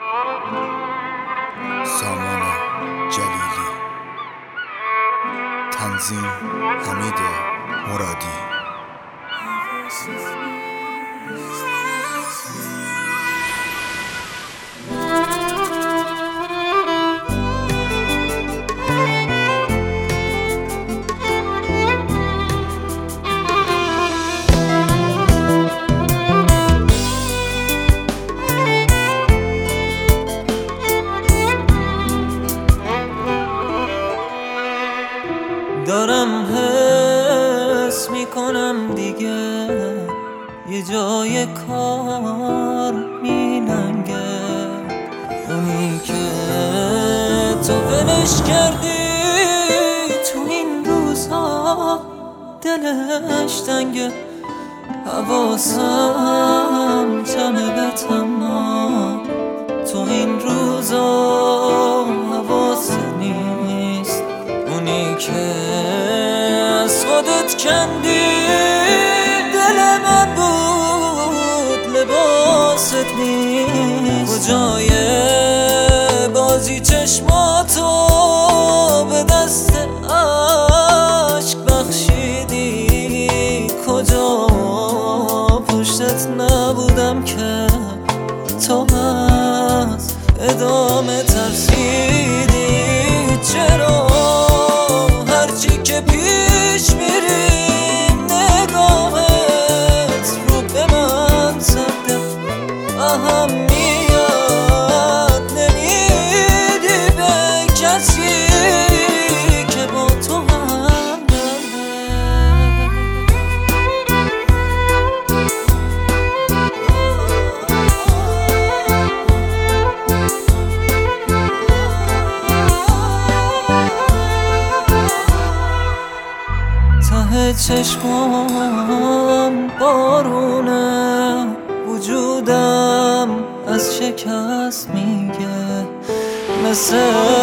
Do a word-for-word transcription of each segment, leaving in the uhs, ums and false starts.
سامان جلیلی، تنظیم حمید مرادی. دارم حس میکنم دیگه یه جای کار میننگه، اونی که تو ولش کردی تو این روزها دلش تنگه. حواسم جمع بهت اما تو این روزا حواست نیست، اونی که از خودت کندی دل من بود لباست نیست. کجای بازی چشماتو به دست عشق بخشیدی، کجا پشتت نبودم که تو از ادامه ترسیدی. چرا هرچی که پیش میریم نگاهت رو به من زده، اهمیت نمیدی به کسی که با تو هم ته چشمام بارونه، وجودم از شکست میگه، مثل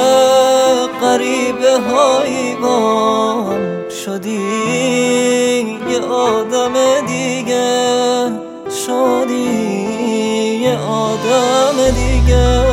غریبه هایگان شدی یه آدم دیگه، شدی یه آدم دیگه.